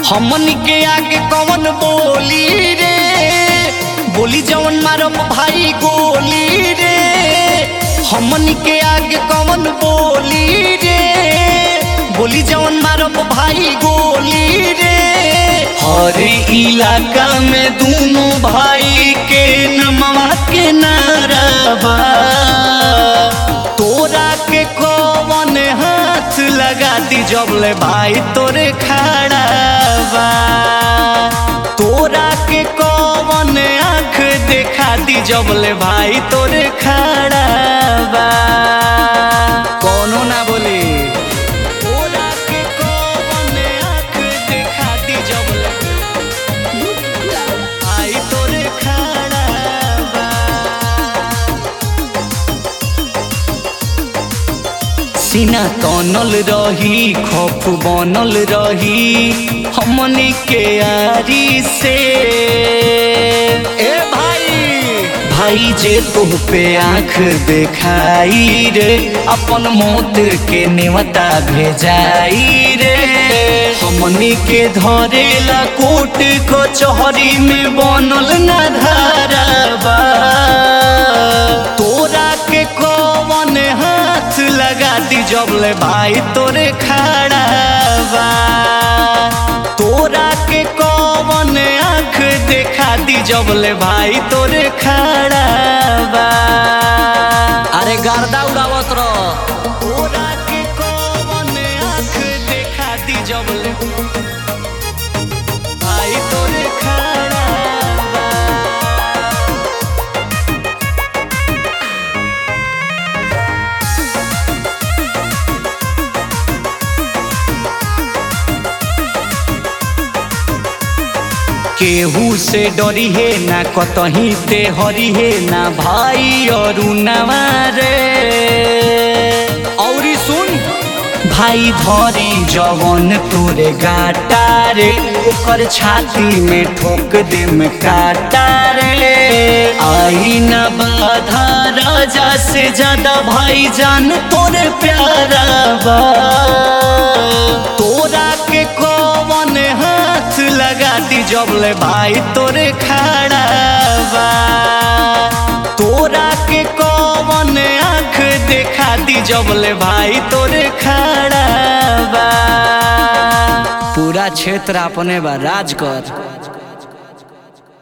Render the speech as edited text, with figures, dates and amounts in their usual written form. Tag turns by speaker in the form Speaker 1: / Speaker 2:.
Speaker 1: हमन के आगे कौन बोली रे, बोली जवन मारब भाई गोली रे। हमन के आगे कौन बोली रे, बोली जवन मारब भाई गोली रे। हर इलाका में दोनों भाई के नमवा के नाराबा, तोरा के कौन हाथ लगा दी जबले भाई तोरे खड़ा बा। तोरा के कौन आँख देखा दी जबले भाई तोरे खड़ा बा। कौनो ना बोले तोरा के कौन आँख देखा दी जबले भाई तोरे खड़ा बा। सीना तनल रही खौफ बनल रही हमनी के यारी से। ए भाई जे तुह पे आँख देखाई रे, अपन मौत के नेवता भेजाई रे। हमनी के धरेला कोर्ट कचहरी में बनल ना धाराबा। तोरा के कौन हाथ लगा दी जबले भाई तोरे खड़ा बा। तोरा के कौन आँख देखा दी जबले भाई तोरे खड़ा बा। अरे गर्दा उड़ावत रह। तोरा के कौन आँख देखा दी जबले भाई तोरे खड़ा बा। केहू से डरी है ना कतही ते हरी है ना भाई और नवारे। और सुन भाई धरी जवन तोरे गाटा रे, ओकर छाती में ठोक दे में काटा रे। आई न बाधा राजा से ज्यादा भाई जान तोरे प्यारा बा। तोरा के कौन हाथ लगा दी जबले भाई तोरे खड़ा बा। तोरा के कौन आँख देखा दी जबले भाई तोरे खड़ा बा। पूरा क्षेत्र अपने बा राज कर।